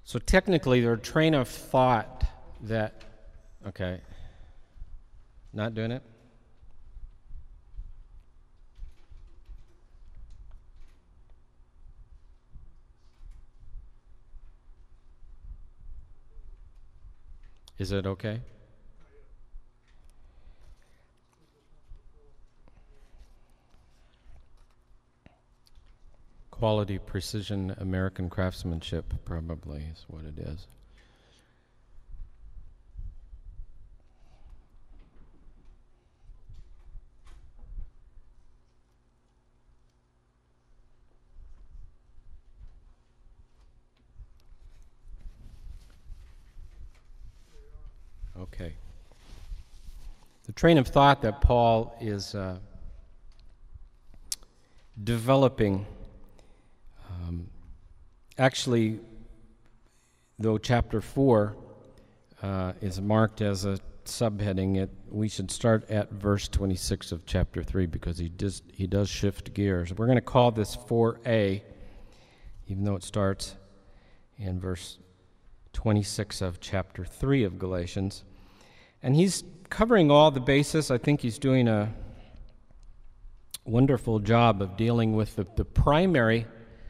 So technically, their train of thought that, okay, not doing it? Is it okay? Quality, precision, American craftsmanship, probably is what it is. Okay. The train of thought that Paul is developing, actually, though chapter 4 is marked as a subheading, we should start at verse 26 of chapter 3 because he does shift gears. We're going to call this 4a, even though it starts in verse 26 of chapter 3 of Galatians. And he's covering all the bases. I think he's doing a wonderful job of dealing with the primary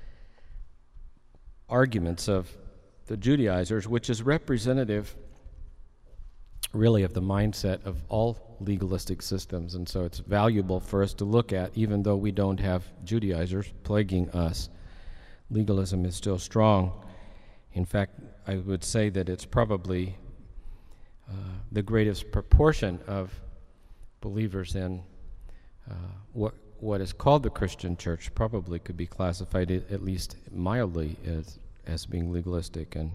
arguments of the Judaizers, which is representative, really, of the mindset of all legalistic systems. And so it's valuable for us to look at, even though we don't have Judaizers plaguing us. Legalism is still strong. In fact, I would say that it's probably the greatest proportion of believers in what is called the Christian church probably could be classified at least mildly as being legalistic. And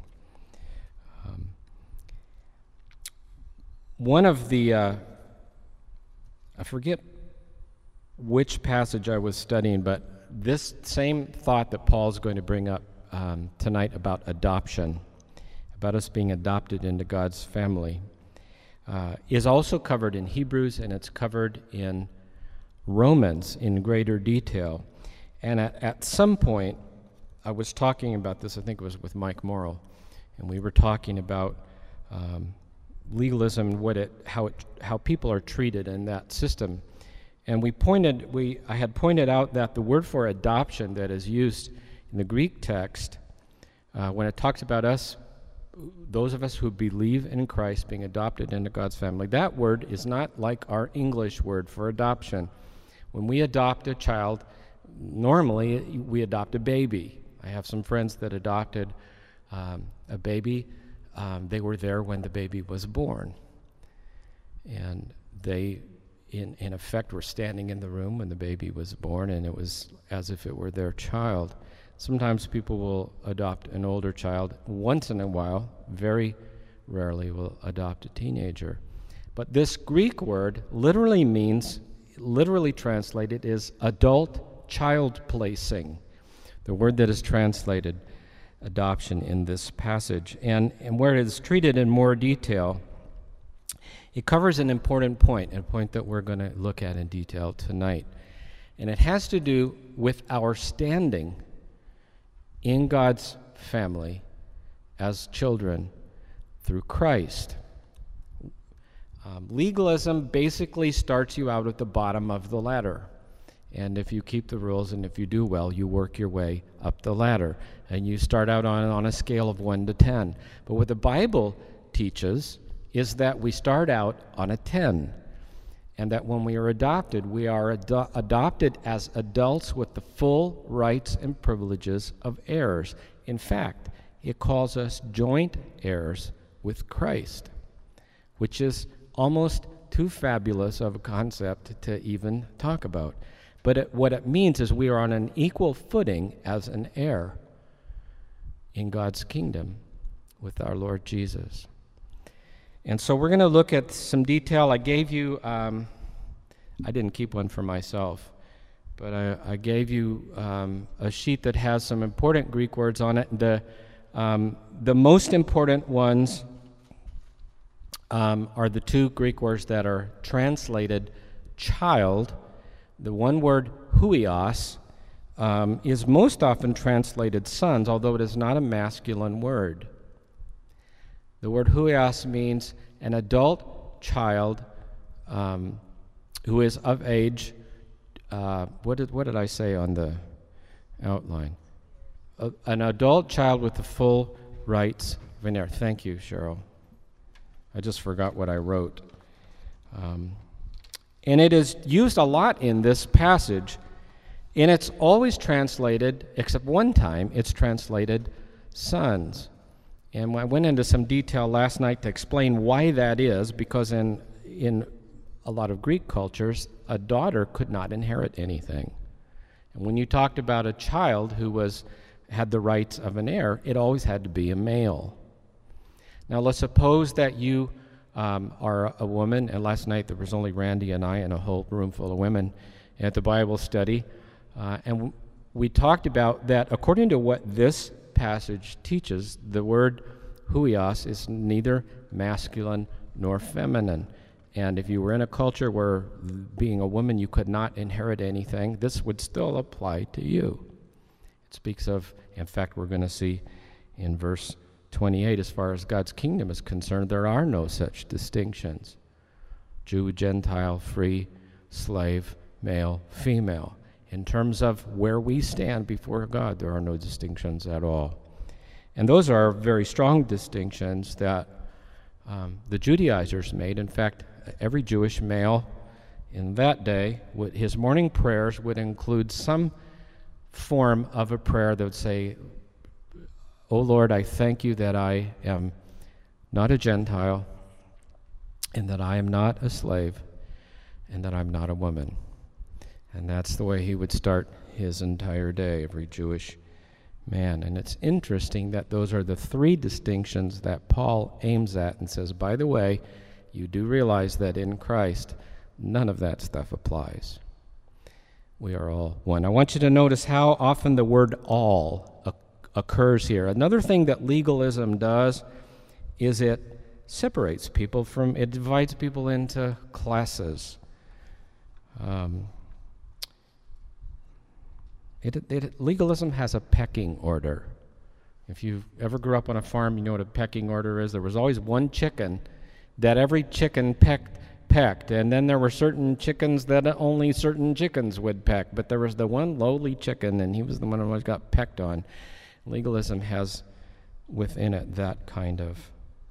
one of the I forget which passage I was studying, but this same thought that Paul's going to bring up tonight about adoption, about us being adopted into God's family, is also covered in Hebrews, and it's covered in Romans in greater detail. And at some point, I was talking about this, I think it was with Mike Morrill, and we were talking about legalism, how people are treated in that system. And I had pointed out that the word for adoption that is used in the Greek text, when it talks about us, those of us who believe in Christ being adopted into God's family, that word is not like our English word for adoption. When we adopt a child, normally we adopt a baby. I have some friends that adopted a baby. They were there when the baby was born. And they, in effect, were standing in the room when the baby was born, and it was as if it were their child. Sometimes people will adopt an older child. Once in a while, very rarely, will adopt a teenager. But this Greek word literally translated is adult child placing, the word that is translated adoption in this passage. And where it is treated in more detail, it covers an important point, a point that we're going to look at in detail tonight. And it has to do with our standing in God's family as children through Christ. Legalism basically starts you out at the bottom of the ladder. And if you keep the rules and if you do well, you work your way up the ladder. And you start out on a scale of 1 to 10. But what the Bible teaches is that we start out on a 10. And that when we are adopted, we are adopted as adults with the full rights and privileges of heirs. In fact, it calls us joint heirs with Christ, which is almost too fabulous of a concept to even talk about. But what it means is we are on an equal footing as an heir in God's kingdom with our Lord Jesus. And so we're going to look at some detail. I gave you, I didn't keep one for myself, but I gave you a sheet that has some important Greek words on it. The most important ones are the two Greek words that are translated child. The one word huios, is most often translated sons, although it is not a masculine word. The word huios means an adult child who is of age. What did I say on the outline? An adult child with the full rights of an heir. Thank you, Cheryl. I just forgot what I wrote. And it is used a lot in this passage, and it's always translated, except one time, it's translated sons. And I went into some detail last night to explain why that is, because in a lot of Greek cultures, a daughter could not inherit anything. And when you talked about a child who had the rights of an heir, it always had to be a male. Now let's suppose that you are a woman, and last night there was only Randy and I and a whole room full of women at the Bible study, and we talked about that according to what this passage teaches, the word huios is neither masculine nor feminine. And if you were in a culture where being a woman you could not inherit anything, this would still apply to you. It speaks of, in fact, we're going to see in verse 28, as far as God's kingdom is concerned, there are no such distinctions. Jew, Gentile, free, slave, male, female. In terms of where we stand before God, there are no distinctions at all. And those are very strong distinctions that the Judaizers made. In fact, every Jewish male in that day, his morning prayers would include some form of a prayer that would say, "O Lord, I thank you that I am not a Gentile, and that I am not a slave, and that I'm not a woman." And that's the way he would start his entire day, every Jewish man. And it's interesting that those are the three distinctions that Paul aims at and says, by the way, you do realize that in Christ, none of that stuff applies. We are all one. I want you to notice how often the word all occurs here. Another thing that legalism does is it separates people it divides people into classes. Legalism has a pecking order. If you ever grew up on a farm, you know what a pecking order is. There was always one chicken that every chicken pecked, and then there were certain chickens that only certain chickens would peck, but there was the one lowly chicken, and he was the one who always got pecked on. Legalism has within it that kind of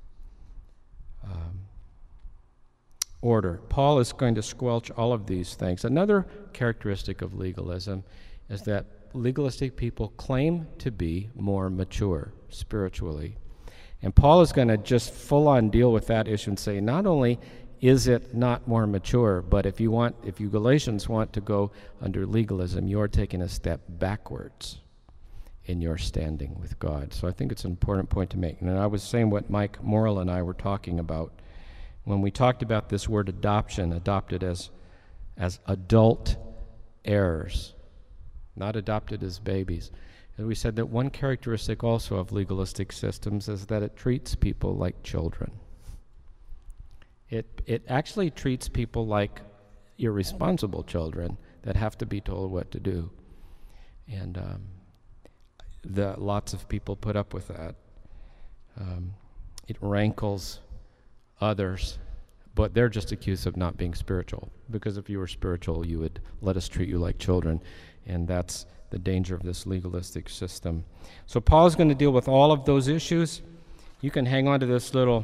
order. Paul is going to squelch all of these things. Another characteristic of legalism is that legalistic people claim to be more mature spiritually. And Paul is going to just full-on deal with that issue and say, not only is it not more mature, but if you Galatians want to go under legalism, you're taking a step backwards in your standing with God. So I think it's an important point to make. And I was saying what Mike Morrill and I were talking about when we talked about this word adoption, adopted as adult heirs, not adopted as babies. And we said that one characteristic also of legalistic systems is that it treats people like children. It actually treats people like irresponsible children that have to be told what to do. And lots of people put up with that. It rankles others, but they're just accused of not being spiritual. Because if you were spiritual, you would let us treat you like children. And that's the danger of this legalistic system. So Paul is going to deal with all of those issues. You can hang on to this little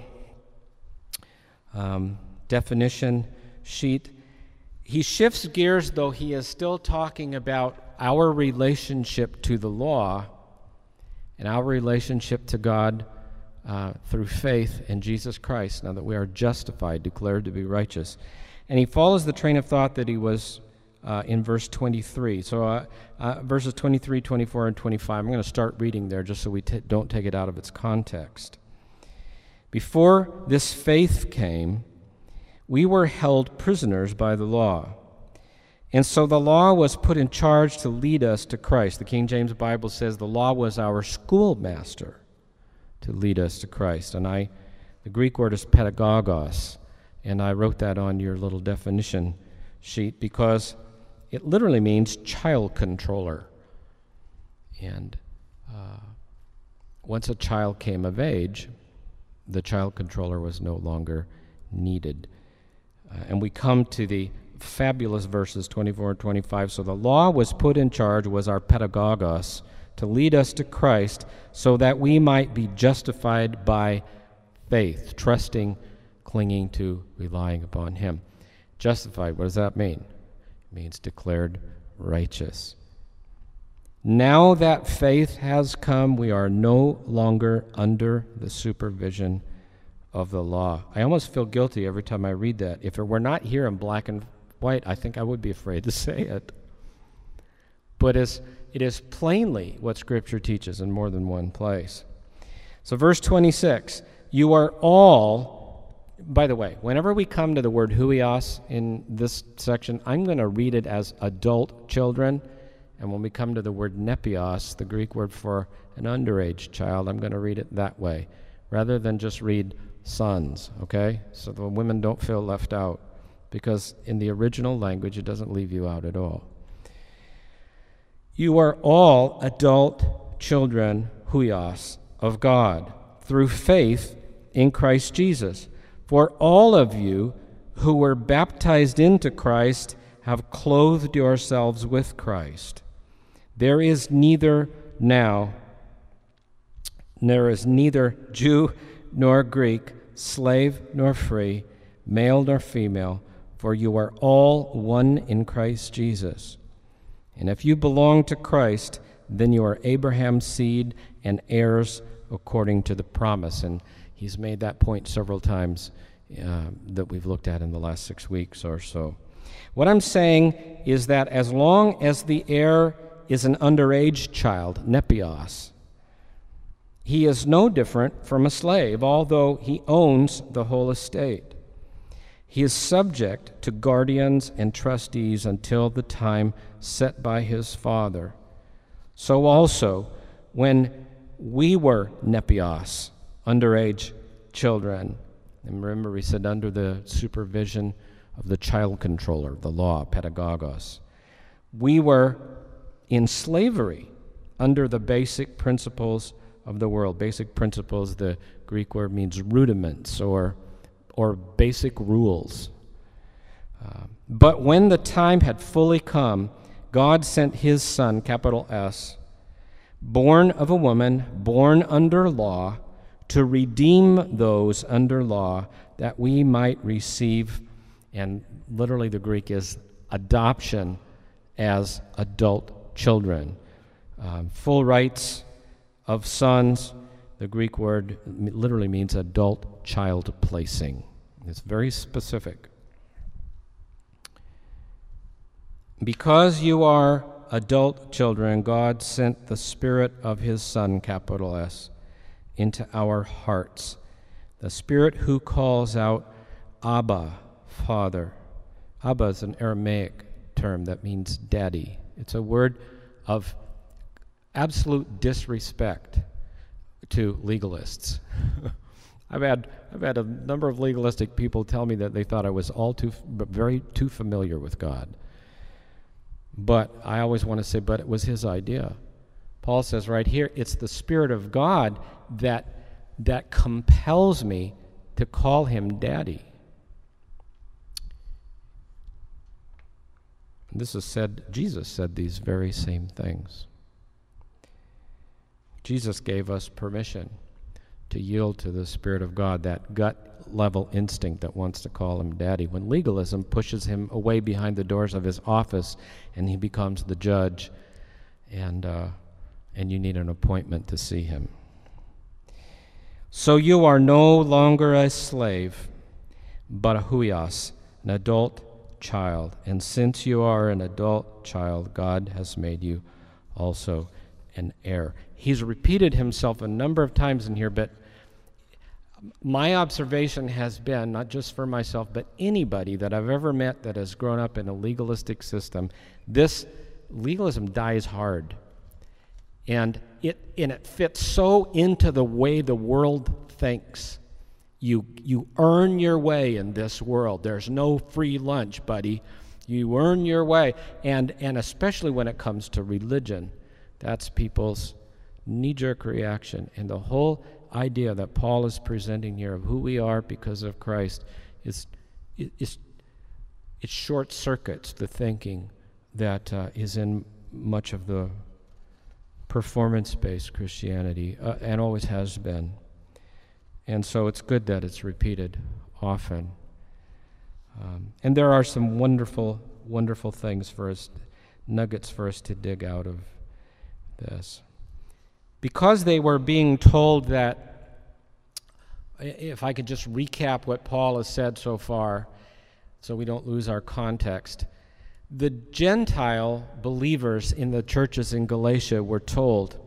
definition sheet. He shifts gears, though he is still talking about our relationship to the law and our relationship to God through faith in Jesus Christ, now that we are justified, declared to be righteous. And he follows the train of thought that he was in verse 23. So verses 23, 24, and 25, I'm going to start reading there just so we don't take it out of its context. Before this faith came, we were held prisoners by the law. And so the law was put in charge to lead us to Christ. The King James Bible says the law was our schoolmaster to lead us to Christ. And the Greek word is pedagogos, and I wrote that on your little definition sheet because it literally means child controller And once a child came of age, the child controller was no longer needed. And we come to the fabulous verses 24 and 25. So the law was put in charge, was our pedagogos, to lead us to Christ so that we might be justified by faith, trusting, clinging to, relying upon him. Justified, what does that mean? It means declared righteous. Now that faith has come, we are no longer under the supervision of the law. I almost feel guilty every time I read that. If it were not here in black and white, I think I would be afraid to say it. But it is plainly what Scripture teaches in more than one place. So verse 26, you are all, by the way, whenever we come to the word huios in this section, I'm going to read it as adult children. And when we come to the word nepios, the Greek word for an underage child, I'm going to read it that way, rather than just read sons, okay? So the women don't feel left out, because in the original language, it doesn't leave you out at all. You are all adult children, huios, of God, through faith in Christ Jesus. For all of you who were baptized into Christ have clothed yourselves with Christ. There is neither Jew nor Greek, slave nor free, male nor female, for you are all one in Christ Jesus. And if you belong to Christ, then you are Abraham's seed and heirs according to the promise. And he's made that point several times that we've looked at in the last 6 weeks or so. What I'm saying is that as long as the heir is an underage child, nepios, he is no different from a slave, although he owns the whole estate. He is subject to guardians and trustees until the time set by his father. So also, when we were nepios, underage children, and remember we said under the supervision of the child controller, the law, pedagogos, we were in slavery under the basic principles of the world. Basic principles, the Greek word means rudiments or basic rules. But when the time had fully come, God sent his Son, capital S, born of a woman, born under law, to redeem those under law, that we might receive, and literally the Greek is adoption as adult children. Full rights of sons. The Greek word literally means adult child placing. It's very specific. Because you are adult children, God sent the Spirit of his Son, capital S, into our hearts. The Spirit who calls out, Abba, Father. Abba is an Aramaic term that means daddy. It's a word of absolute disrespect to legalists. I've had a number of legalistic people tell me that they thought I was too familiar with God. But I always want to say, but it was his idea. Paul says right here, it's the Spirit of God that compels me to call him daddy. Jesus said these very same things. Jesus gave us permission to yield to the Spirit of God, that gut-level instinct that wants to call him daddy, when legalism pushes him away behind the doors of his office and he becomes the judge, and you need an appointment to see him. So you are no longer a slave, but a huios, an adult child. And since you are an adult child, God has made you also an heir. He's repeated himself a number of times in here, but my observation has been, not just for myself, but anybody that I've ever met that has grown up in a legalistic system, this legalism dies hard. And it fits so into the way the world thinks. You earn your way in this world. There's no free lunch, buddy. You earn your way. And especially when it comes to religion, That's people's knee-jerk reaction. And the whole idea that Paul is presenting here of who we are because of Christ it short circuits the thinking that is in much of the performance-based Christianity and always has been. And so it's good that it's repeated often. And there are some wonderful, wonderful things for us, nuggets for us to dig out of this. Because they were being told that, if I could just recap what Paul has said so far, so we don't lose our context. The Gentile believers in the churches in Galatia were told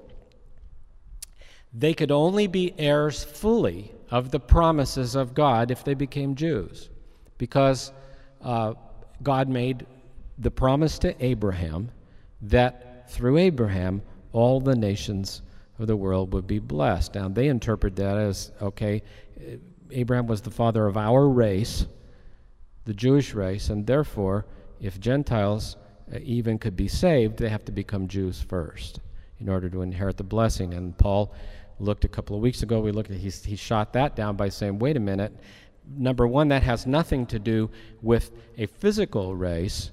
they could only be heirs fully of the promises of God if they became Jews, because God made the promise to Abraham that through Abraham all the nations of the world would be blessed. Now they interpret that as, okay, Abraham was the father of our race, the Jewish race, and therefore if Gentiles even could be saved, they have to become Jews first in order to inherit the blessing. And Paul looked a couple of weeks ago, he shot that down by saying, wait a minute, number one, that has nothing to do with a physical race,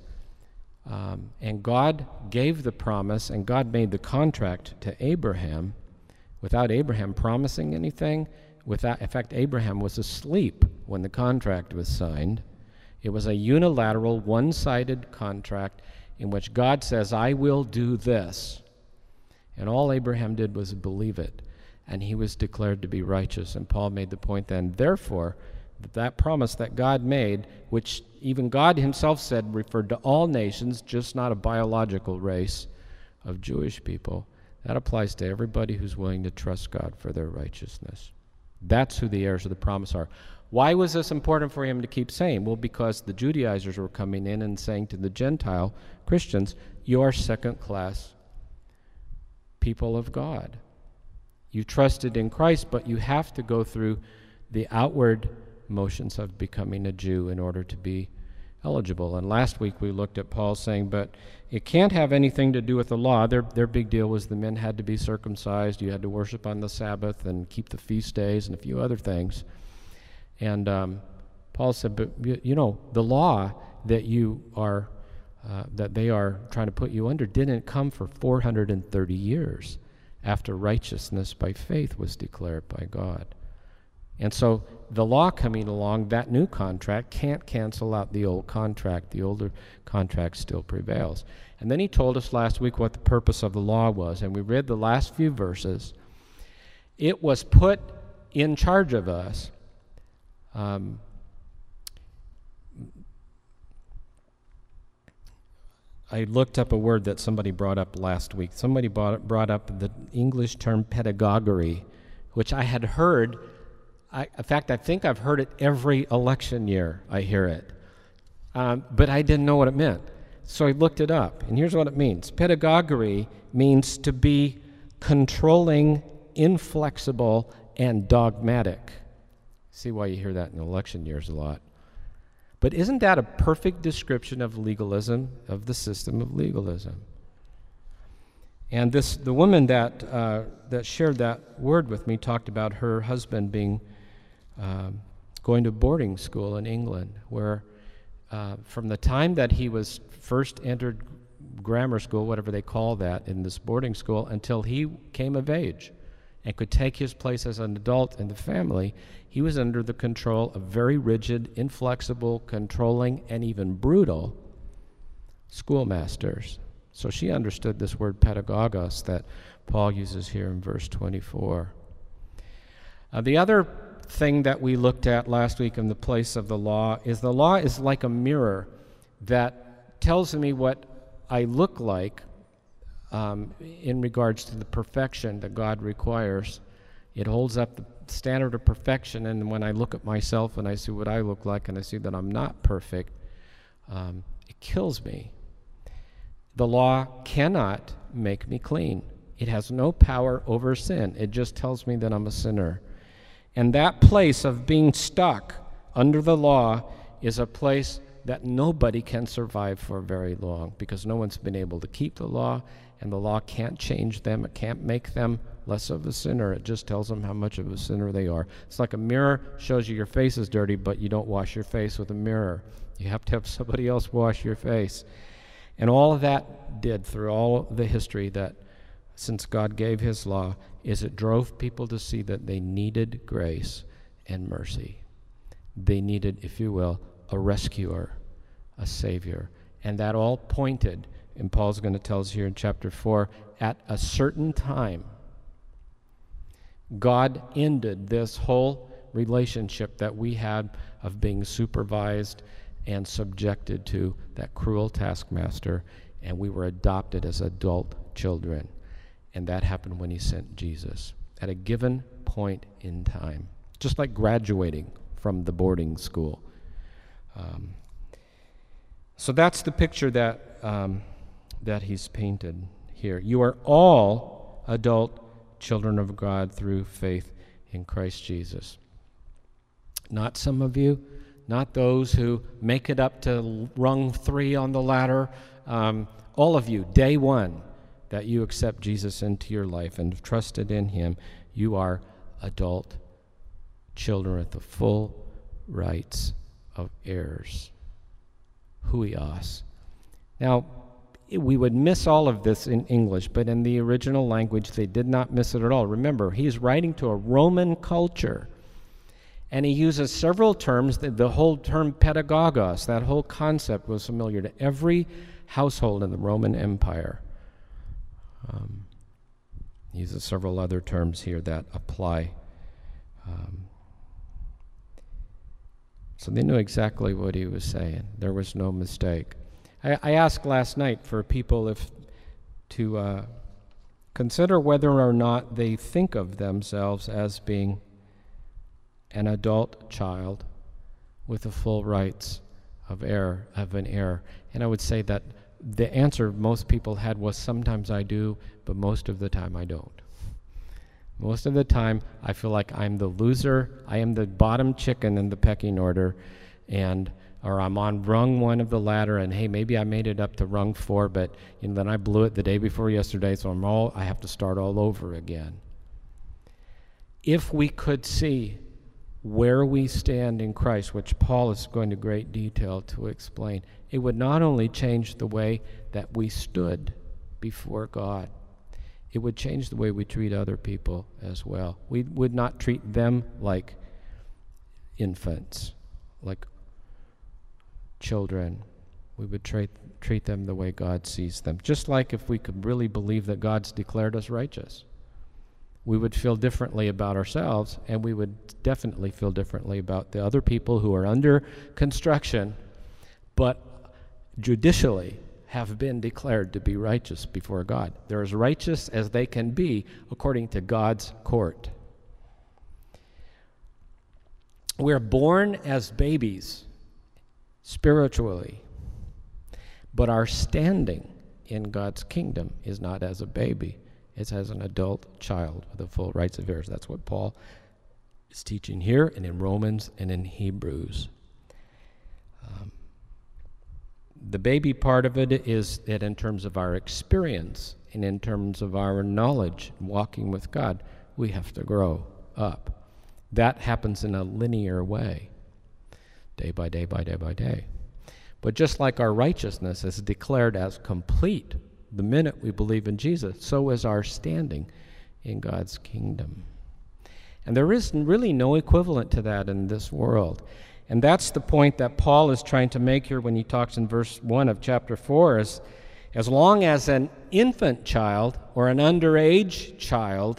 and God gave the promise, and God made the contract to Abraham without Abraham promising anything. In fact, Abraham was asleep when the contract was signed. It was a unilateral, one-sided contract in which God says, I will do this. And all Abraham did was believe it, and he was declared to be righteous. And Paul made the point then, therefore, that promise that God made, which even God himself said referred to all nations, just not a biological race of Jewish people, that applies to everybody who's willing to trust God for their righteousness. That's who the heirs of the promise are. Why was this important for him to keep saying? Well, because the Judaizers were coming in and saying to the Gentile Christians, you're second-class people of God. You trusted in Christ, but you have to go through the outward motions of becoming a Jew in order to be eligible. And last week we looked at Paul saying, but it can't have anything to do with the law. Their big deal was the men had to be circumcised, you had to worship on the Sabbath and keep the feast days and a few other things. And Paul said, but the law that that they are trying to put you under didn't come for 430 years after righteousness by faith was declared by God. And so the law coming along, that new contract can't cancel out the old contract. The older contract still prevails. And then he told us last week what the purpose of the law was, and we read the last few verses. It was put in charge of us. I looked up a word that somebody brought up last week. Somebody brought up the English term pedagogy, which I had heard. In fact, I think I've heard it every election year. I hear it. But I didn't know what it meant. So I looked it up, and here's what it means. Pedagogy means to be controlling, inflexible, and dogmatic. See why you hear that in election years a lot. But isn't that a perfect description of legalism, of the system of legalism? And the woman that shared that word with me talked about her husband being going to boarding school in England, where from the time that he was first entered grammar school, whatever they call that, in this boarding school, until he came of age and could take his place as an adult in the family, he was under the control of very rigid, inflexible, controlling, and even brutal schoolmasters. So she understood this word pedagogos that Paul uses here in verse 24. The other thing that we looked at last week in the place of the law is like a mirror that tells me what I look like in regards to the perfection that God requires. It holds up the standard of perfection, and when I look at myself and I see what I look like and I see that I'm not perfect, it kills me. The law cannot make me clean. It has no power over sin. It just tells me that I'm a sinner. And that place of being stuck under the law is a place that nobody can survive for very long, because no one's been able to keep the law, and the law can't change them. It can't make them less of a sinner. It just tells them how much of a sinner they are. It's like a mirror shows you your face is dirty, but you don't wash your face with a mirror. You have to have somebody else wash your face. And all of that did through all the history, that since God gave his law, is it drove people to see that they needed grace and mercy. They needed, if you will, a rescuer, a savior. And that all pointed, and Paul's going to tell us here in chapter 4, at a certain time, God ended this whole relationship that we had of being supervised and subjected to that cruel taskmaster, and we were adopted as adult children. And that happened when he sent Jesus at a given point in time, just like graduating from the boarding school. So that's the picture that he's painted here. You are all adult children of God through faith in Christ Jesus. Not some of you, not those who make it up to rung 3 on the ladder. All of you, day one, that you accept Jesus into your life and have trusted in him, you are adult children with the full rights of heirs. Huios. Now, we would miss all of this in English, but in the original language, they did not miss it at all. Remember, he's writing to a Roman culture, and he uses several terms. The whole term pedagogos, that whole concept was familiar to every household in the Roman Empire. He uses several other terms here that apply. So they knew exactly what he was saying. There was no mistake. I asked last night for people to consider whether or not they think of themselves as being an adult child with the full rights of an heir. And I would say that the answer most people had was, sometimes I do, but most of the time I don't. Most of the time I feel like I'm the loser, I am the bottom chicken in the pecking order, or I'm on rung 1 of the ladder, and hey, maybe I made it up to rung 4, but then I blew it the day before yesterday, so I have to start all over again. If we could see where we stand in Christ, which Paul is going to great detail to explain, it would not only change the way that we stood before God, it would change the way we treat other people as well. We would not treat them like infants, like children. We would treat them the way God sees them. Just like if we could really believe that God's declared us righteous, we would feel differently about ourselves, and we would definitely feel differently about the other people who are under construction, but judicially have been declared to be righteous before God. They're as righteous as they can be according to God's court. We're born as babies spiritually, but our standing in God's kingdom is not as a baby. It's as an adult child with the full rights of heirs. That's what Paul is teaching here and in Romans and in Hebrews. The baby part of it is that in terms of our experience and in terms of our knowledge, walking with God, we have to grow up. That happens in a linear way, day by day by day by day. But just like our righteousness is declared as complete the minute we believe in Jesus, so is our standing in God's kingdom. And there is really no equivalent to that in this world. And that's the point that Paul is trying to make here when he talks in verse 1 of chapter 4, is as long as an infant child or an underage child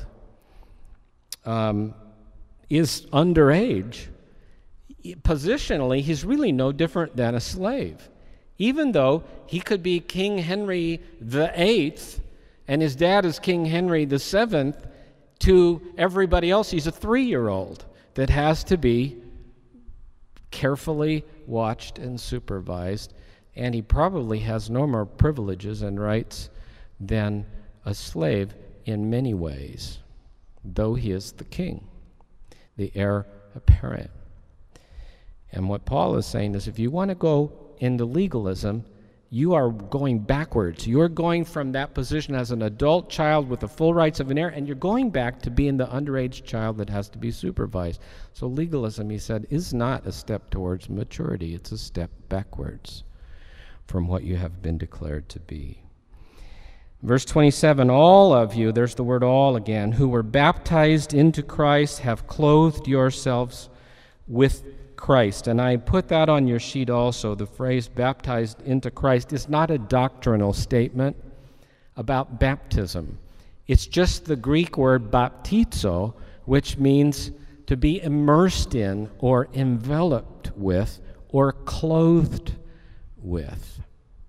is underage, positionally, he's really no different than a slave. Even though he could be King Henry VIII and his dad is King Henry VII, to everybody else, he's a 3-year-old that has to be carefully watched and supervised, and he probably has no more privileges and rights than a slave in many ways, though he is the king, the heir apparent. And what Paul is saying is, if you want to go into legalism You are going backwards. You're going from that position as an adult child with the full rights of an heir, and you're going back to being the underage child that has to be supervised. So legalism, he said, is not a step towards maturity. It's a step backwards from what you have been declared to be. Verse 27, all of you, there's the word all again, who were baptized into Christ have clothed yourselves with Christ. And I put that on your sheet also. The phrase baptized into Christ is not a doctrinal statement about baptism. It's just the Greek word baptizo, which means to be immersed in or enveloped with or clothed with.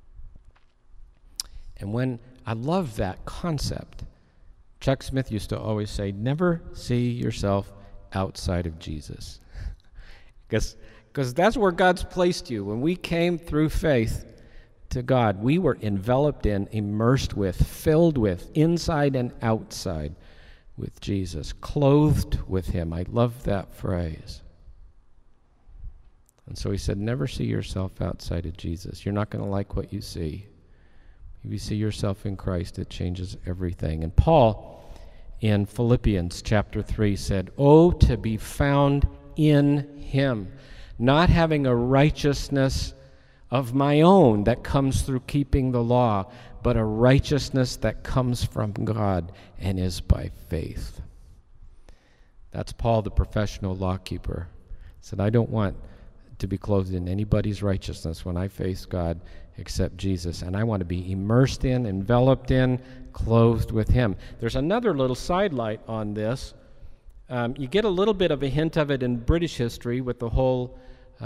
And when I love that concept, Chuck Smith used to always say, never see yourself outside of Jesus. Because that's where God's placed you. When we came through faith to God, we were enveloped in, immersed with, filled with, inside and outside with Jesus, clothed with him. I love that phrase. And so he said, never see yourself outside of Jesus. You're not going to like what you see. If you see yourself in Christ, it changes everything. And Paul, in Philippians chapter 3, said, oh, to be found in him, not having a righteousness of my own that comes through keeping the law, but a righteousness that comes from God and is by faith. That's Paul, the professional law keeper. He said, I don't want to be clothed in anybody's righteousness when I face God except Jesus, and I want to be immersed in, enveloped in, clothed with him. There's another little sidelight on this. You get a little bit of a hint of it in British history with the whole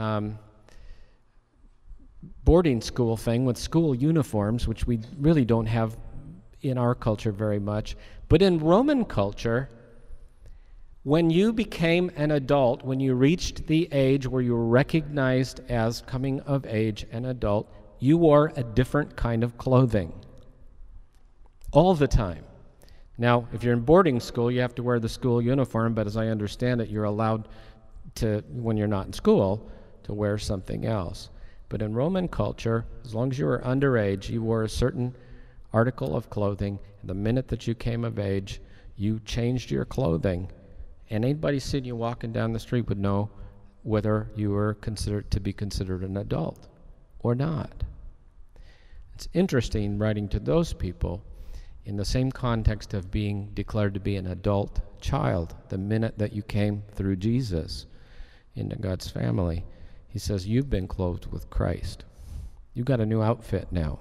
boarding school thing with school uniforms, which we really don't have in our culture very much. But in Roman culture, when you became an adult, when you reached the age where you were recognized as coming of age, an adult, you wore a different kind of clothing all the time. Now, if you're in boarding school, you have to wear the school uniform, but as I understand it, you're allowed to, when you're not in school, to wear something else. But in Roman culture, as long as you were underage, you wore a certain article of clothing. The minute that you came of age, you changed your clothing. And anybody seeing you walking down the street would know whether you were considered to be considered an adult or not. It's interesting writing to those people in the same context of being declared to be an adult child the minute that you came through Jesus into God's family. He says, you've been clothed with Christ. You've got a new outfit now.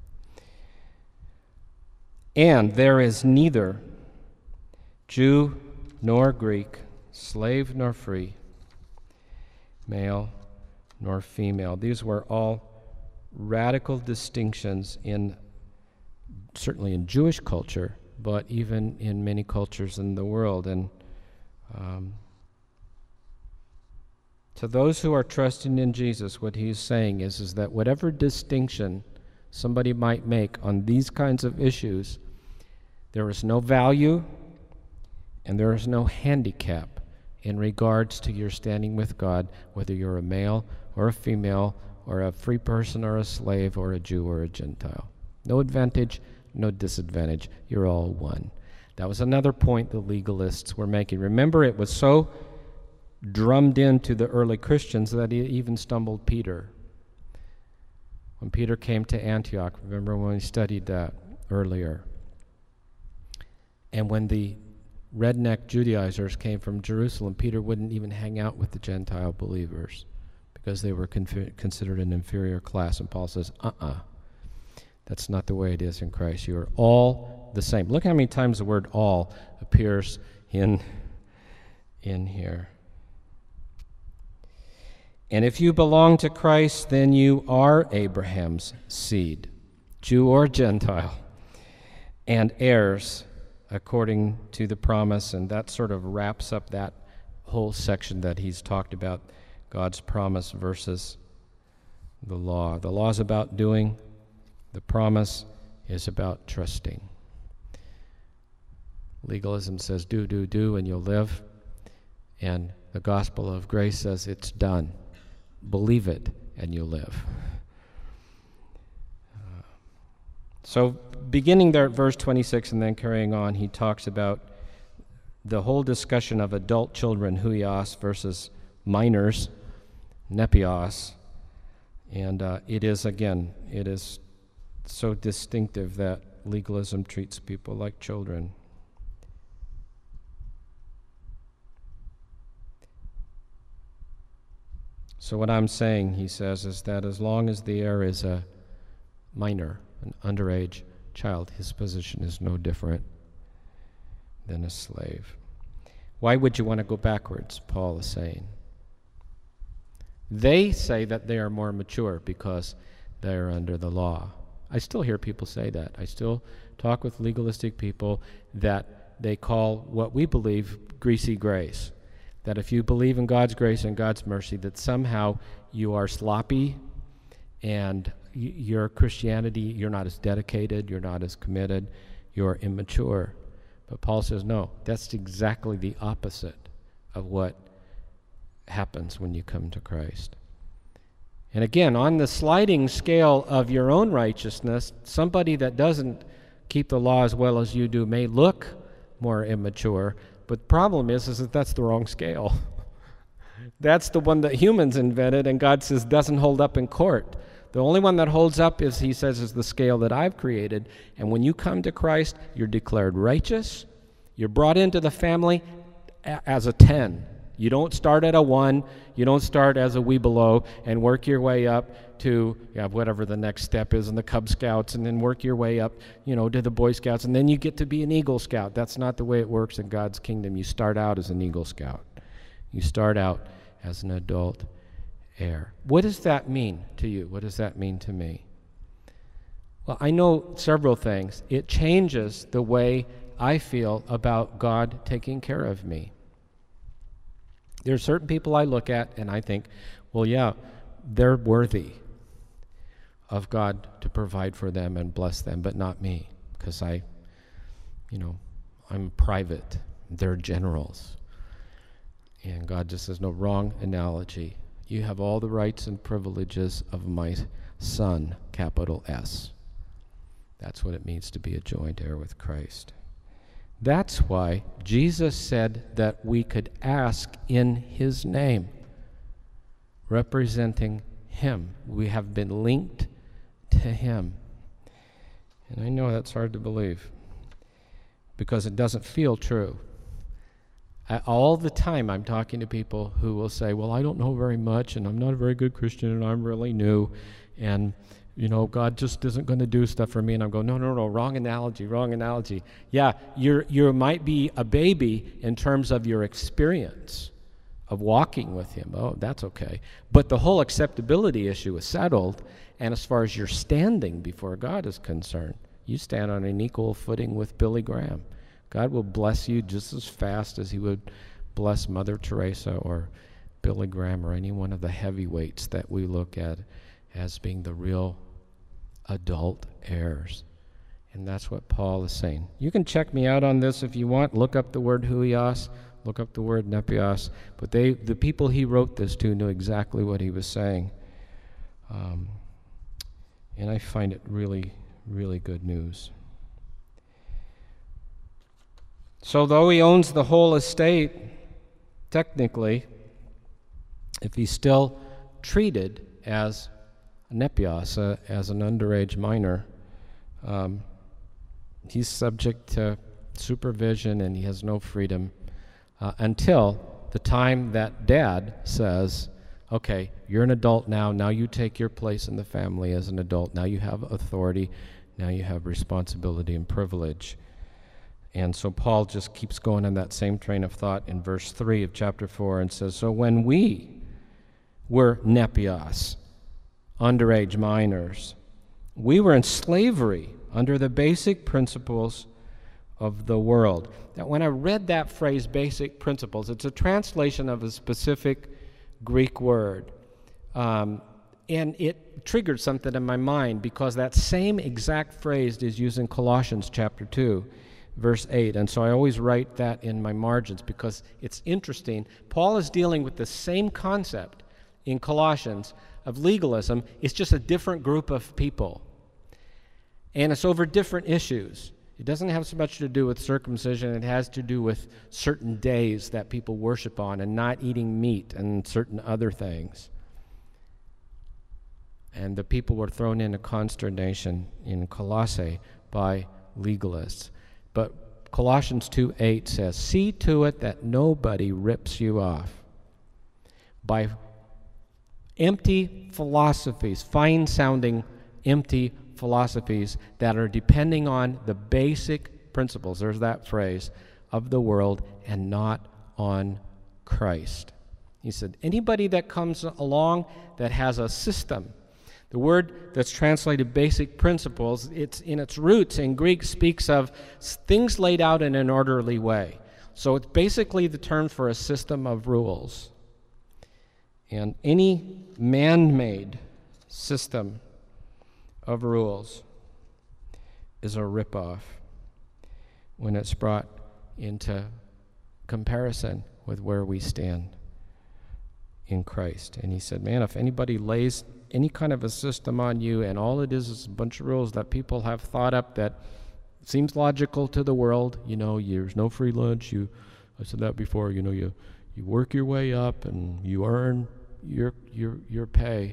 And there is neither Jew nor Greek, slave nor free, male nor female. These were all radical distinctions certainly in Jewish culture, but even in many cultures in the world. And to those who are trusting in Jesus, what he's saying is that whatever distinction somebody might make on these kinds of issues, there is no value and there is no handicap in regards to your standing with God, whether you're a male or a female or a free person or a slave or a Jew or a Gentile. No advantage, no disadvantage. You're all one. That was another point the legalists were making. Remember, it was so drummed into the early Christians that it even stumbled Peter. When Peter came to Antioch, remember when we studied that earlier? And when the redneck Judaizers came from Jerusalem, Peter wouldn't even hang out with the Gentile believers because they were considered an inferior class. And Paul says, that's not the way it is in Christ. You are all the same. Look how many times the word all appears in here. And if you belong to Christ, then you are Abraham's seed, Jew or Gentile, and heirs according to the promise. And that sort of wraps up that whole section that he's talked about, God's promise versus the law. The law is about doing. The promise is about trusting. Legalism says do, and you'll live. And the gospel of grace says it's done. Believe it, and you'll live. So beginning there at verse 26 and then carrying on, he talks about the whole discussion of adult children, huios, versus minors, nepios. And it is so distinctive that legalism treats people like children. So what I'm saying, he says, is that as long as the heir is a minor, an underage child, his position is no different than a slave. Why would you want to go backwards, Paul is saying? They say that they are more mature because they are under the law. I still hear people say that. I still talk with legalistic people that they call what we believe greasy grace. That if you believe in God's grace and God's mercy, that somehow you are sloppy and your Christianity, you're not as dedicated, you're not as committed, you're immature. But Paul says, no, that's exactly the opposite of what happens when you come to Christ. And again, on the sliding scale of your own righteousness, somebody that doesn't keep the law as well as you do may look more immature, but the problem is that that's the wrong scale. That's the one that humans invented, and God says doesn't hold up in court. The only one that holds up is, he says, is the scale that I've created. And when you come to Christ, you're declared righteous. You're brought into the family as a 10. You don't start at a 1. You don't start as a wee below and work your way up to whatever the next step is in the Cub Scouts, and then work your way up, to the Boy Scouts, and then you get to be an Eagle Scout. That's not the way it works in God's kingdom. You start out as an Eagle Scout. You start out as an adult heir. What does that mean to you? What does that mean to me? Well, I know several things. It changes the way I feel about God taking care of me. There are certain people I look at and I think, well, yeah, they're worthy of God to provide for them and bless them, but not me, because I'm private. They're generals. And God just says, no, wrong analogy. You have all the rights and privileges of my son, capital S. That's what it means to be a joint heir with Christ. That's why Jesus said that we could ask in his name, representing him. We have been linked to him. And I know that's hard to believe because it doesn't feel true. All the time I'm talking to people who will say, well, I don't know very much, and I'm not a very good Christian, and I'm really new, and God just isn't going to do stuff for me. And I'm going, no, wrong analogy. Yeah, you might be a baby in terms of your experience of walking with him. Oh, that's okay. But the whole acceptability issue is settled, and as far as your standing before God is concerned, you stand on an equal footing with Billy Graham. God will bless you just as fast as he would bless Mother Teresa or Billy Graham or any one of the heavyweights that we look at as being the real adult heirs. And that's what Paul is saying. You can check me out on this if you want. Look up the word huios, look up the word nepios. But the people he wrote this to knew exactly what he was saying. And I find it really, really good news. So though he owns the whole estate, technically, if he's still treated as a nepios, as an underage minor, he's subject to supervision and he has no freedom until the time that dad says, okay, you're an adult now you take your place in the family as an adult, now you have authority, now you have responsibility and privilege. And so Paul just keeps going on that same train of thought in verse 3 of chapter 4 and says, so when we were nepios, underage minors, we were in slavery under the basic principles of the world. Now, when I read that phrase, basic principles, it's a translation of a specific Greek word. And it triggered something in my mind because that same exact phrase is used in Colossians chapter 2. Verse 8, and so I always write that in my margins because it's interesting. Paul is dealing with the same concept in Colossians of legalism. It's just a different group of people. And it's over different issues. It doesn't have so much to do with circumcision. It has to do with certain days that people worship on and not eating meat and certain other things. And the people were thrown into consternation in Colossae by legalists. But Colossians 2:8 says, "See to it that nobody rips you off by empty philosophies, fine-sounding empty philosophies that are depending on the basic principles," there's that phrase, "of the world and not on Christ." He said, anybody that comes along that has a system, the word that's translated basic principles, it's in its roots in Greek speaks of things laid out in an orderly way. So it's basically the term for a system of rules. And any man-made system of rules is a ripoff when it's brought into comparison with where we stand in Christ. And he said, man, if anybody lays any kind of a system on you and all it is a bunch of rules that people have thought up that seems logical to the world, there's no free lunch, I said that before, you work your way up and you earn your pay.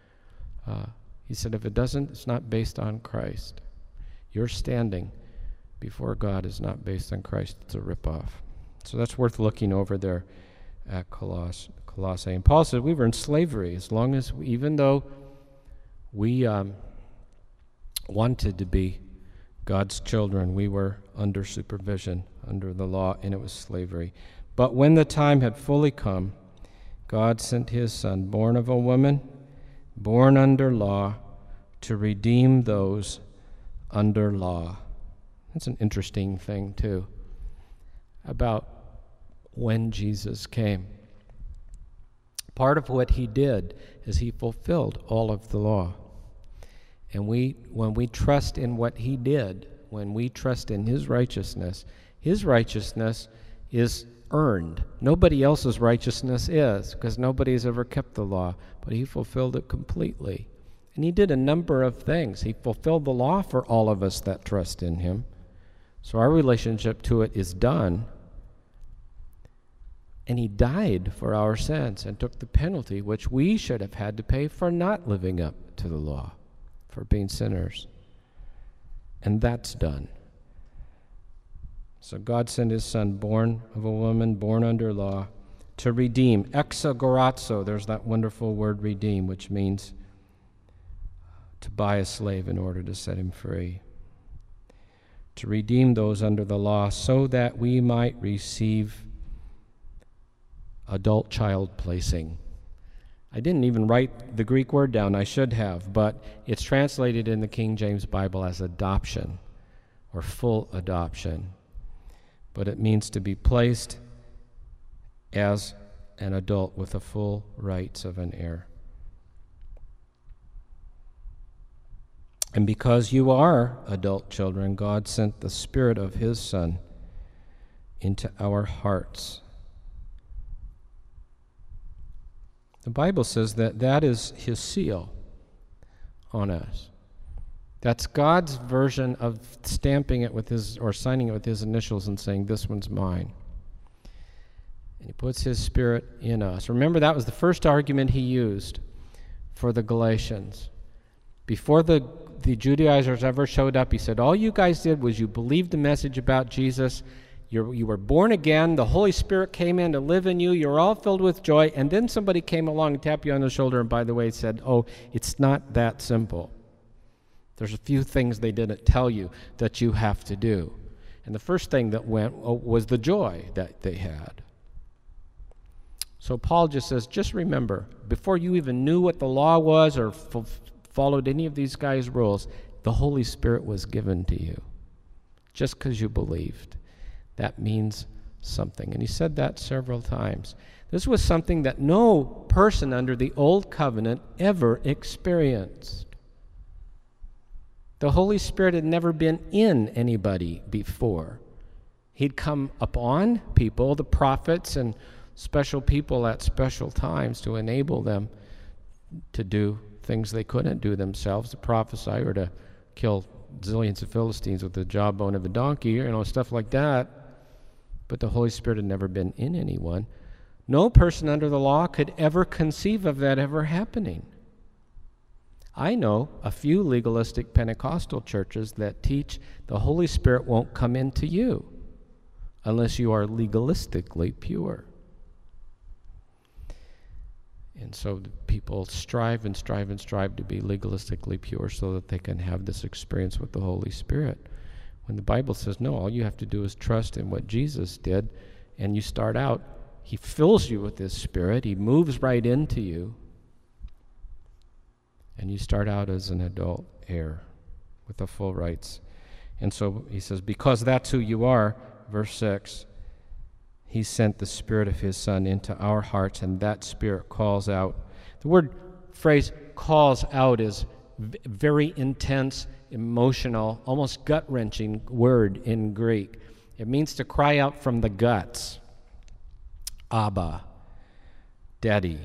He said, if it's not based on Christ. Your standing before God is not based on Christ. It's a ripoff. So that's worth looking over there at Colossae. And Paul said we were in slavery even though we wanted to be God's children, we were under supervision, under the law, and it was slavery. But when the time had fully come, God sent his Son, born of a woman, born under law, to redeem those under law. That's an interesting thing, too, about when Jesus came. Part of what he did is he fulfilled all of the law. And when we trust in what he did, when we trust in his righteousness is earned. Nobody else's righteousness is, because nobody's ever kept the law, but he fulfilled it completely. And he did a number of things. He fulfilled the law for all of us that trust in him. So our relationship to it is done. And he died for our sins and took the penalty which we should have had to pay for not living up to the law, for being sinners. And that's done. So God sent his Son, born of a woman, born under law, to redeem. Exagorazo, there's that wonderful word redeem, which means to buy a slave in order to set him free. To redeem those under the law so that we might receive adult child placing. I didn't even write the Greek word down. I should have, but it's translated in the King James Bible as adoption or full adoption. But it means to be placed as an adult with the full rights of an heir. And because you are adult children, God sent the Spirit of his Son into our hearts. The Bible says that is his seal on us. That's God's version of stamping it with his, or signing it with his initials and saying, this one's mine. And he puts his Spirit in us. Remember, that was the first argument he used for the Galatians. Before the Judaizers ever showed up, he said, all you guys did was you believed the message about Jesus. You were born again. The Holy Spirit came in to live in you. You're all filled with joy. And then somebody came along and tapped you on the shoulder and, by the way, said, oh, it's not that simple. There's a few things they didn't tell you that you have to do. And the first thing that went was the joy that they had. So Paul just says, just remember, before you even knew what the law was or followed any of these guys' rules, the Holy Spirit was given to you. Just because you believed. That means something. And he said that several times. This was something that no person under the old covenant ever experienced. The Holy Spirit had never been in anybody before. He'd come upon people, the prophets and special people at special times, to enable them to do things they couldn't do themselves, to prophesy or to kill zillions of Philistines with the jawbone of a donkey, stuff like that. But the Holy Spirit had never been in anyone. No person under the law could ever conceive of that ever happening. I know a few legalistic Pentecostal churches that teach the Holy Spirit won't come into you unless you are legalistically pure. And so people strive and strive and strive to be legalistically pure so that they can have this experience with the Holy Spirit. When the Bible says, no, all you have to do is trust in what Jesus did, and you start out, he fills you with his Spirit, he moves right into you, and you start out as an adult heir with the full rights. And so he says, because that's who you are, verse 6, he sent the Spirit of his Son into our hearts, and that Spirit calls out. The phrase calls out is very intense, emotional, almost gut-wrenching word in Greek. It means to cry out from the guts. Abba, Daddy.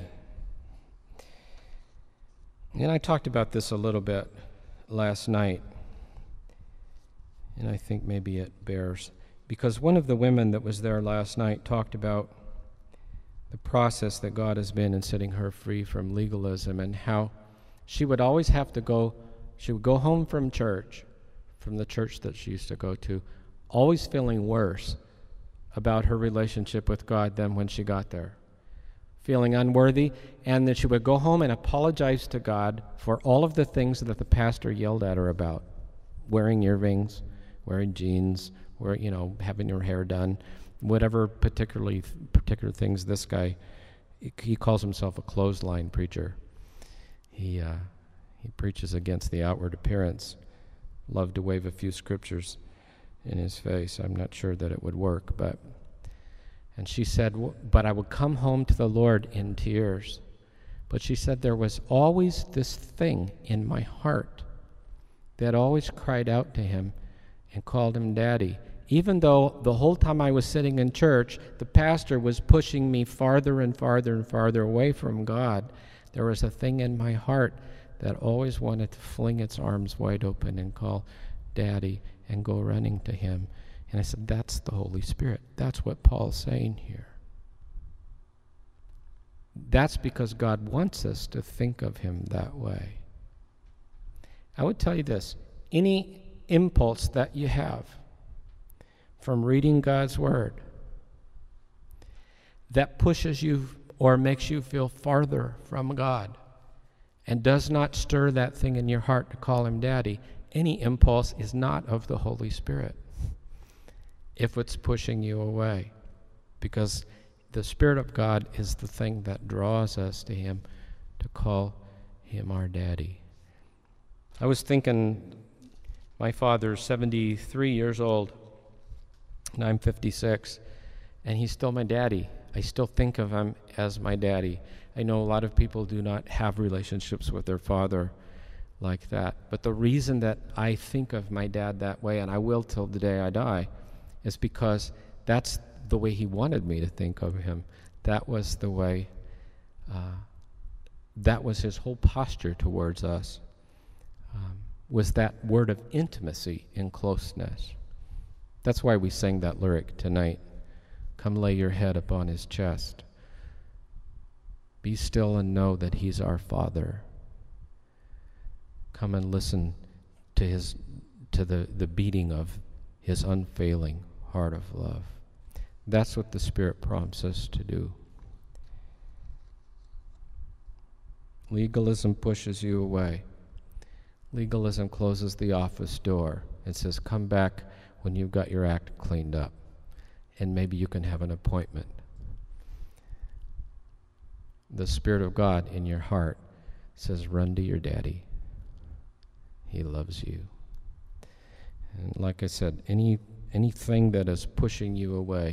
And I talked about this a little bit last night, and I think maybe it bears, because one of the women that was there last night talked about the process that God has been in setting her free from legalism, and how she would always have to go, she would go home from church, from the church that she used to go to, always feeling worse about her relationship with God than when she got there. Feeling unworthy, and that she would go home and apologize to God for all of the things that the pastor yelled at her about. Wearing earrings, wearing jeans, having her hair done, whatever particular things this guy, he calls himself a clothesline preacher. He preaches against the outward appearance. Loved to wave a few scriptures in his face. I'm not sure that it would work, and she said, but I would come home to the Lord in tears. But she said there was always this thing in my heart that always cried out to him and called him Daddy. Even though the whole time I was sitting in church, the pastor was pushing me farther and farther and farther away from God, there was a thing in my heart that always wanted to fling its arms wide open and call Daddy and go running to him. And I said, that's the Holy Spirit. That's what Paul's saying here. That's because God wants us to think of him that way. I would tell you this, any impulse that you have from reading God's Word that pushes you or makes you feel farther from God and does not stir that thing in your heart to call him Daddy, any impulse is not of the Holy Spirit if it's pushing you away, because the Spirit of God is the thing that draws us to him to call him our Daddy. I was thinking, my father's 73 years old, and I'm 56, and he's still my daddy. I still think of him as my daddy. I know a lot of people do not have relationships with their father like that, but the reason that I think of my dad that way, and I will till the day I die, is because that's the way he wanted me to think of him. That was the way, that was his whole posture towards us, was that word of intimacy and closeness. That's why we sang that lyric tonight. Come lay your head upon his chest. Be still and know that he's our Father. Come and listen to the beating of his unfailing heart of love. That's what the Spirit prompts us to do. Legalism pushes you away. Legalism closes the office door and says, come back when you've got your act cleaned up, and maybe you can have an appointment. The Spirit of God in your heart says, run to your daddy. He loves you. And like I said, anything that is pushing you away,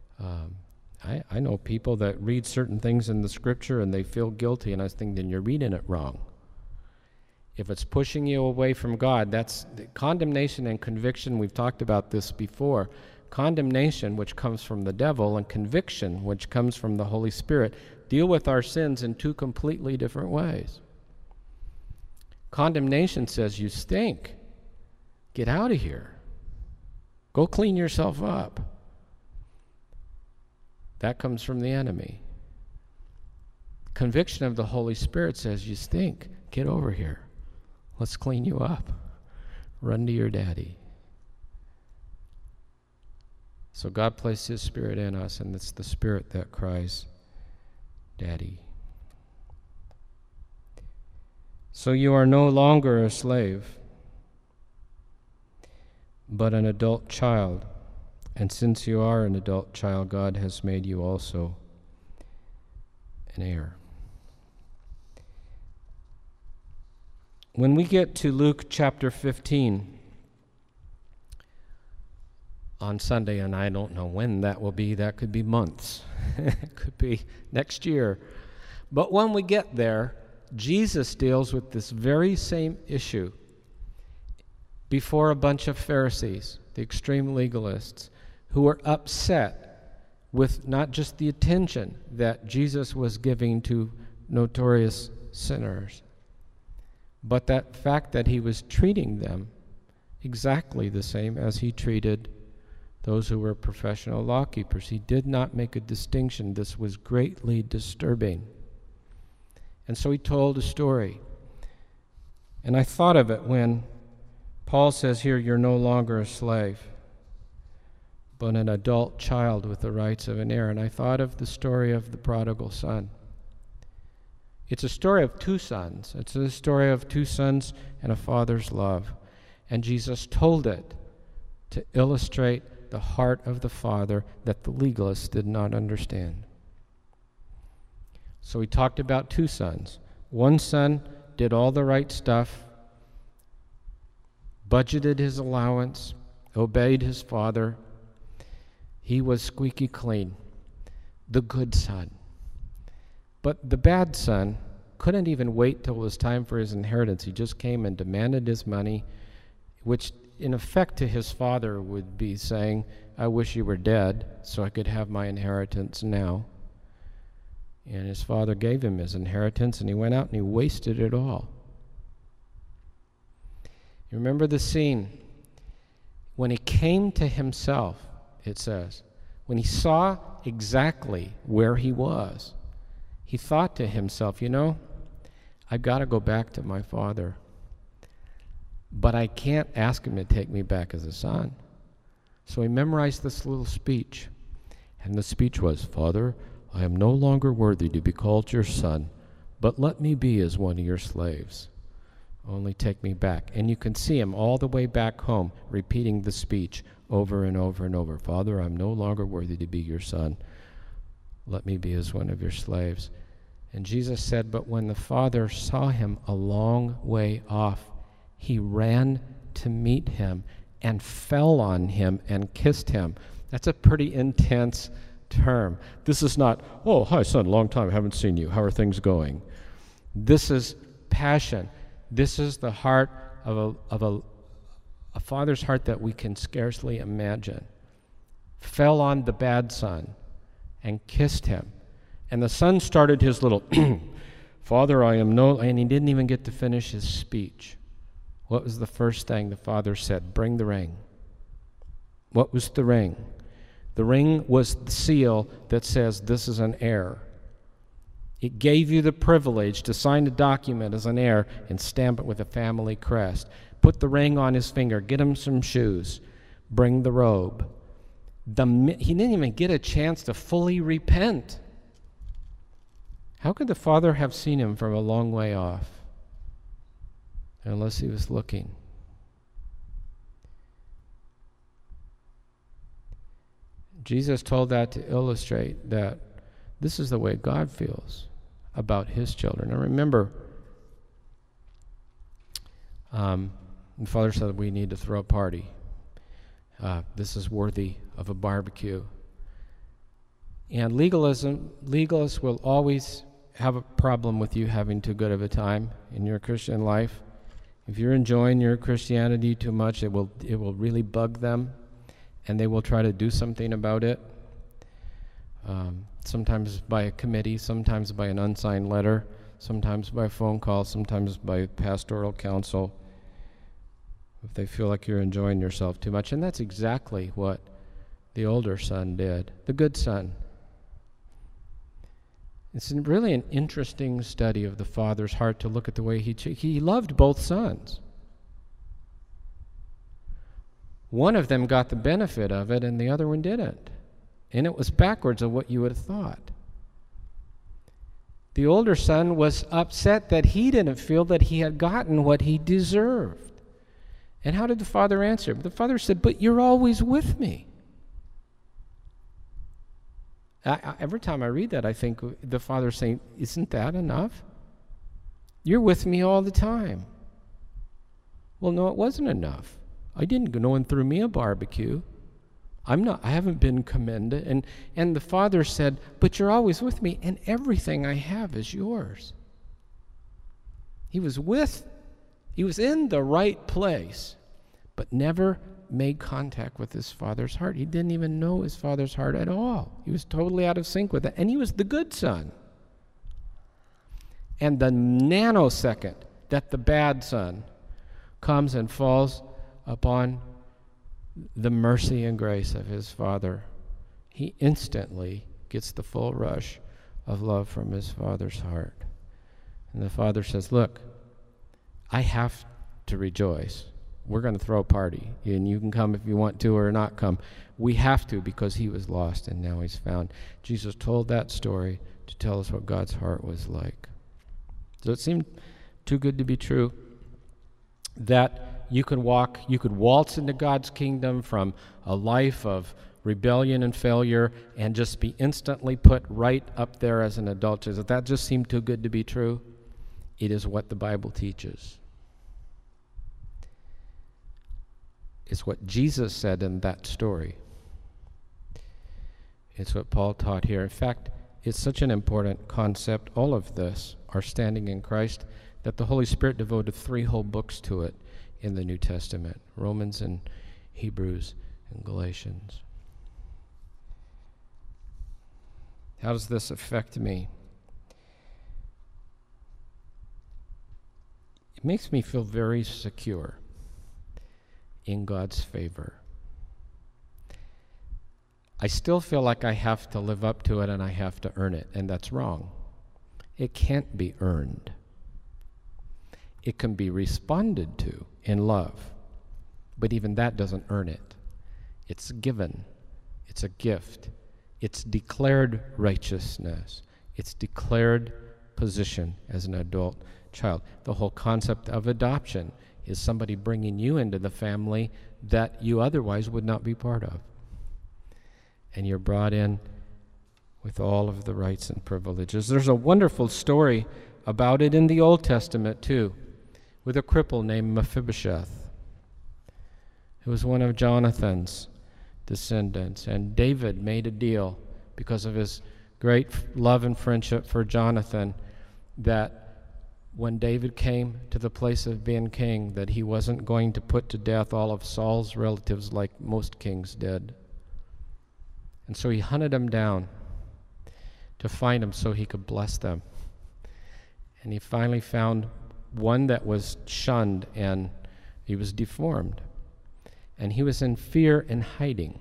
I know people that read certain things in the Scripture and they feel guilty, and I think, then you're reading it wrong. If it's pushing you away from God, that's condemnation and conviction. We've talked about this before. Condemnation, which comes from the devil, and conviction, which comes from the Holy Spirit, deal with our sins in two completely different ways. Condemnation says you stink. Get out of here. Go clean yourself up. That comes from the enemy. Conviction of the Holy Spirit says, you stink. Get over here. Let's clean you up. Run to your daddy. So God placed his Spirit in us, and it's the Spirit that cries, Daddy. So you are no longer a slave, but an adult child. And since you are an adult child, God has made you also an heir. When we get to Luke chapter 15 on Sunday, and I don't know when that will be, that could be months, it could be next year. But when we get there, Jesus deals with this very same issue before a bunch of Pharisees, the extreme legalists, who were upset with not just the attention that Jesus was giving to notorious sinners, but that fact that he was treating them exactly the same as he treated those who were professional law keepers. He did not make a distinction. This was greatly disturbing. And so he told a story. And I thought of it when Paul says here, you're no longer a slave, but an adult child with the rights of an heir. And I thought of the story of the prodigal son. It's a story of two sons. It's a story of two sons and a father's love. And Jesus told it to illustrate the heart of the Father that the legalists did not understand. So he talked about two sons. One son did all the right stuff, budgeted his allowance, obeyed his father. He was squeaky clean, the good son. But the bad son couldn't even wait till it was time for his inheritance. He just came and demanded his money, which in effect to his father would be saying, I wish you were dead so I could have my inheritance now. And his father gave him his inheritance, and he went out and he wasted it all. You remember the scene when he came to himself, it says, when he saw exactly where he was, he thought to himself, I've got to go back to my father, but I can't ask him to take me back as a son. So he memorized this little speech, and the speech was, Father, I am no longer worthy to be called your son, but let me be as one of your slaves. Only take me back. And you can see him all the way back home repeating the speech over and over and over. Father, I'm no longer worthy to be your son. Let me be as one of your slaves. And Jesus said, but when the father saw him a long way off, he ran to meet him and fell on him and kissed him. That's a pretty intense term. This is not, oh, hi, son, long time, haven't seen you. How are things going? This is passion. This is the heart of a father's heart that we can scarcely imagine. Fell on the bad son and kissed him. And the son started his little, Father, I am no, and he didn't even get to finish his speech. What was the first thing the father said? Bring the ring. What was the ring? The ring was the seal that says this is an heir. It gave you the privilege to sign a document as an heir and stamp it with a family crest. Put the ring on his finger. Get him some shoes. Bring the robe. He didn't even get a chance to fully repent. How could the father have seen him from a long way off? Unless he was looking. Jesus told that to illustrate that this is the way God feels about his children. And remember, the father said we need to throw a party. This is worthy of a barbecue. And legalists will always have a problem with you having too good of a time in your Christian life. If you're enjoying your Christianity too much, it will really bug them, and they will try to do something about it. Sometimes by a committee, sometimes by an unsigned letter, sometimes by a phone call, sometimes by pastoral counsel. if they feel like you're enjoying yourself too much. And that's exactly what the older son did, the good son. It's really an interesting study of the father's heart to look at the way he loved both sons. One of them got the benefit of it and the other one didn't. And it was backwards of what you would have thought. The older son was upset that he didn't feel that he had gotten what he deserved. And how did the father answer? The father said, "But you're always with me." Every time I read that, I think the father's saying, isn't that enough? You're with me all the time. Well, no, it wasn't enough. No one threw me a barbecue. I haven't been commended. And the father said, but you're always with me, and everything I have is yours. He was in the right place, but never made contact with his father's heart. He didn't even know his father's heart at all. He was totally out of sync with it, and he was the good son. And the nanosecond that the bad son comes and falls upon the mercy and grace of his father, he instantly gets the full rush of love from his father's heart. And the father says, look, I have to rejoice. We're going to throw a party, and you can come if you want to or not come. We have to, because he was lost and now he's found. Jesus told that story to tell us what God's heart was like. So it seemed too good to be true that you could waltz into God's kingdom from a life of rebellion and failure and just be instantly put right up there as an adult. Does that just seem too good to be true? It is what the Bible teaches. It's what Jesus said in that story. It's what Paul taught here. In fact, it's such an important concept, all of this, our standing in Christ, that the Holy Spirit devoted 3 whole books to it in the New Testament, Romans and Hebrews and Galatians. How does this affect me? It makes me feel very secure in God's favor. I still feel like I have to live up to it and I have to earn it, and that's wrong. It can't be earned. It can be responded to in love, but even that doesn't earn it. It's given. It's a gift. It's declared righteousness. It's declared position as an adult child. The whole concept of adoption is somebody bringing you into the family that you otherwise would not be part of. And you're brought in with all of the rights and privileges. There's a wonderful story about it in the Old Testament too, with a cripple named Mephibosheth, who was one of Jonathan's descendants. And David made a deal because of his great love and friendship for Jonathan that when David came to the place of being king, that he wasn't going to put to death all of Saul's relatives like most kings did. And so he hunted them down to find them so he could bless them. And he finally found one that was shunned, and he was deformed. And he was in fear and hiding,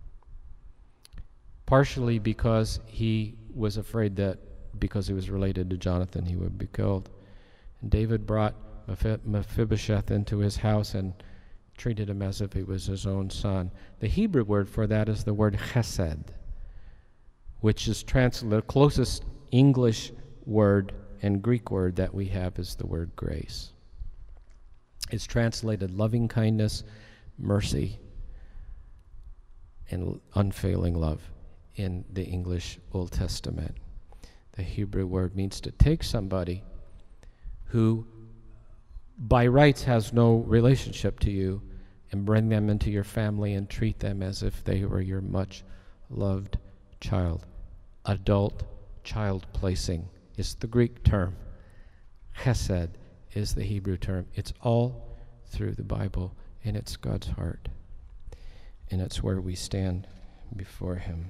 partially because he was afraid that because he was related to Jonathan, he would be killed. And David brought Mephibosheth into his house and treated him as if he was his own son. The Hebrew word for that is the word chesed, which is the closest English word and Greek word that we have is the word grace. It's translated loving kindness, mercy, and unfailing love in the English Old Testament. The Hebrew word means to take somebody who by rights has no relationship to you and bring them into your family and treat them as if they were your much loved child. Adult child placing is the Greek term. Chesed is the Hebrew term. It's all through the Bible, and it's God's heart. And it's where we stand before him.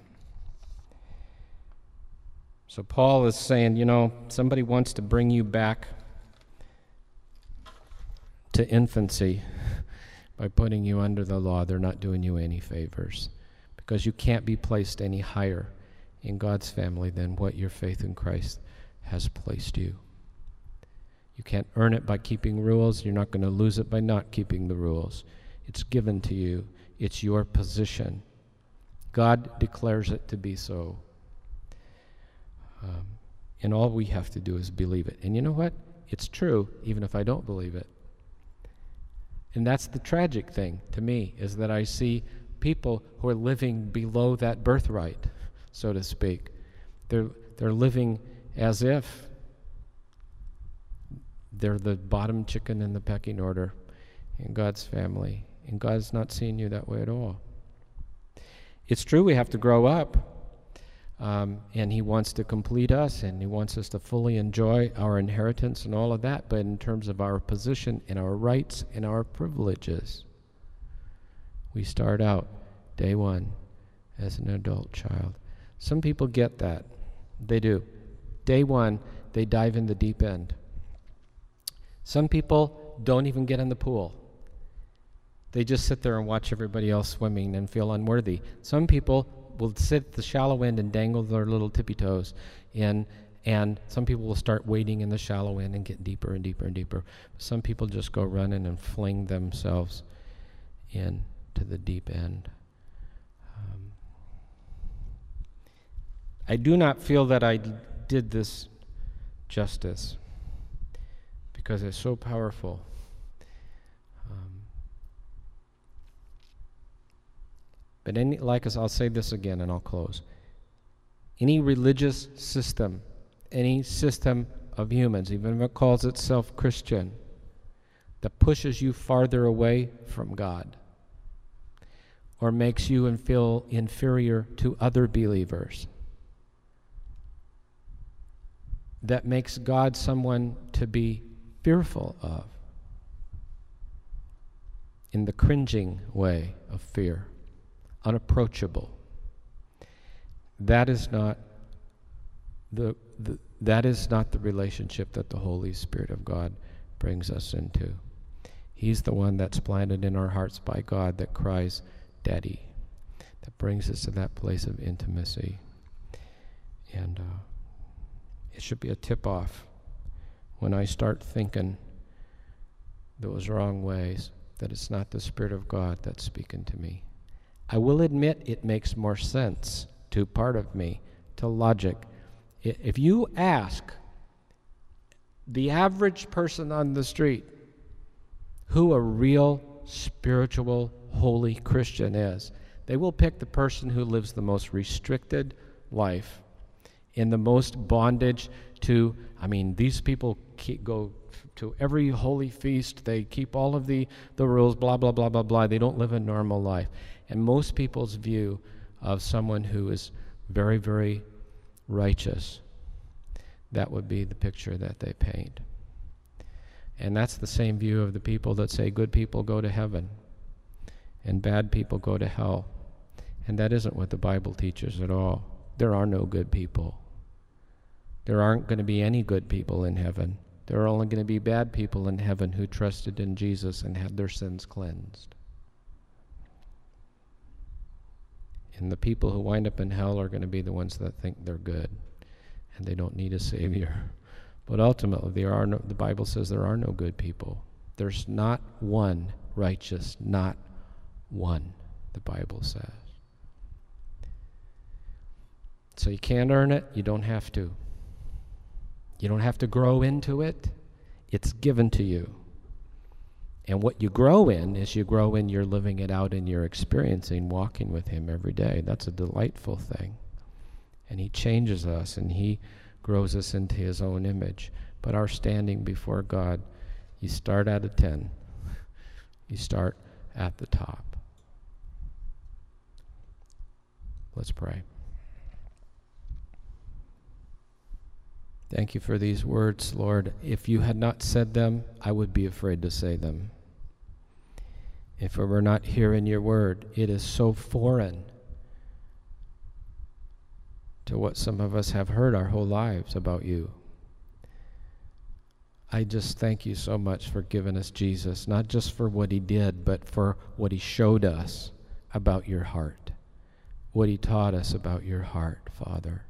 So Paul is saying, somebody wants to bring you back to infancy, by putting you under the law, they're not doing you any favors, because you can't be placed any higher in God's family than what your faith in Christ has placed you. You can't earn it by keeping rules. You're not going to lose it by not keeping the rules. It's given to you. It's your position. God declares it to be so. And all we have to do is believe it. And you know what? It's true, even if I don't believe it. And that's the tragic thing to me, is that I see people who are living below that birthright, so to speak. They're living as if they're the bottom chicken in the pecking order in God's family. And God's not seeing you that way at all. It's true we have to grow up. And he wants to complete us, and he wants us to fully enjoy our inheritance and all of that, but in terms of our position and our rights and our privileges, we start out day one as an adult child. Some people get that. They do. Day one, they dive in the deep end. Some people don't even get in the pool. They just sit there and watch everybody else swimming and feel unworthy. Some people will sit at the shallow end and dangle their little tippy toes, and some people will start wading in the shallow end and get deeper and deeper and deeper. Some people just go running and fling themselves into the deep end. I do not feel that I did this justice, because it's so powerful. But I'll say this again and I'll close. Any religious system, any system of humans, even if it calls itself Christian, that pushes you farther away from God or makes you feel inferior to other believers, that makes God someone to be fearful of, in the cringing way of fear, unapproachable. That is not the relationship that the Holy Spirit of God brings us into. He's the one that's planted in our hearts by God, that cries, Daddy, that brings us to that place of intimacy. And it should be a tip-off when I start thinking those wrong ways, that it's not the Spirit of God that's speaking to me. I will admit it makes more sense to part of me, to logic. If you ask the average person on the street who a real spiritual, holy Christian is, they will pick the person who lives the most restricted life, in the most bondage to, these people go to every holy feast, they keep all of the rules, blah, blah, blah, blah, blah. They don't live a normal life. And most people's view of someone who is very, very righteous, that would be the picture that they paint. And that's the same view of the people that say good people go to heaven and bad people go to hell. And that isn't what the Bible teaches at all. There are no good people. There aren't going to be any good people in heaven. There are only going to be bad people in heaven who trusted in Jesus and had their sins cleansed. And the people who wind up in hell are going to be the ones that think they're good and they don't need a Savior. But ultimately, the Bible says there are no good people. There's not one righteous, not one, the Bible says. So you can't earn it. You don't have to. You don't have to grow into it. It's given to you. And what you grow in is you're living it out and you're experiencing walking with Him every day. That's a delightful thing. And He changes us and He grows us into His own image. But our standing before God, you start at a 10. You start at the top. Let's pray. Thank you for these words, Lord. If you had not said them, I would be afraid to say them. If it were not here in your word, it is so foreign to what some of us have heard our whole lives about you. I just thank you so much for giving us Jesus, not just for what he did, but for what he showed us about your heart, what he taught us about your heart, Father.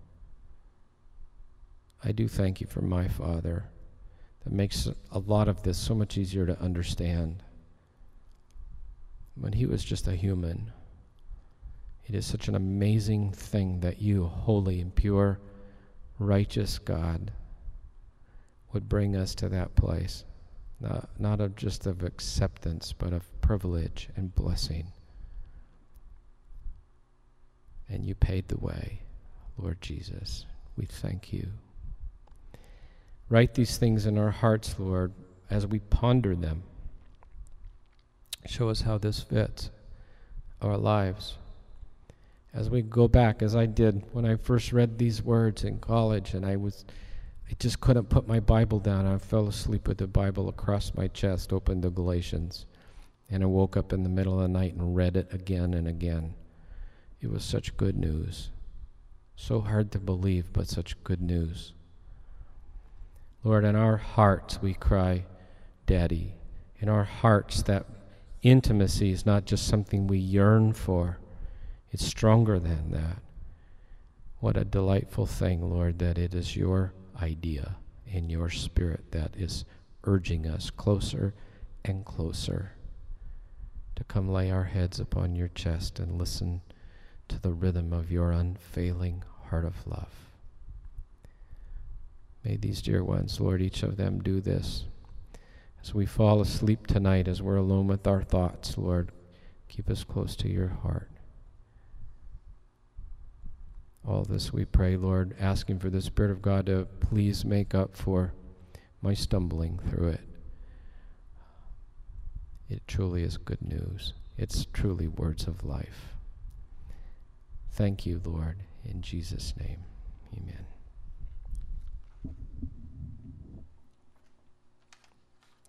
I do thank you for my Father. That makes a lot of this so much easier to understand. When he was just a human, it is such an amazing thing that you, holy and pure, righteous God, would bring us to that place, not of just of acceptance, but of privilege and blessing. And you paid the way, Lord Jesus. We thank you. Write these things in our hearts, Lord, as we ponder them. Show us how this fits our lives. As we go back, as I did when I first read these words in college, and I just couldn't put my Bible down. I fell asleep with the Bible across my chest, opened to Galatians, and I woke up in the middle of the night and read it again and again. It was such good news. So hard to believe, but such good news. Lord, in our hearts we cry, Daddy. In our hearts, that intimacy is not just something we yearn for. It's stronger than that. What a delightful thing, Lord, that it is your idea in your Spirit that is urging us closer and closer to come lay our heads upon your chest and listen to the rhythm of your unfailing heart of love. May these dear ones, Lord, each of them do this. As we fall asleep tonight, as we're alone with our thoughts, Lord, keep us close to your heart. All this we pray, Lord, asking for the Spirit of God to please make up for my stumbling through it. It truly is good news. It's truly words of life. Thank you, Lord, in Jesus' name.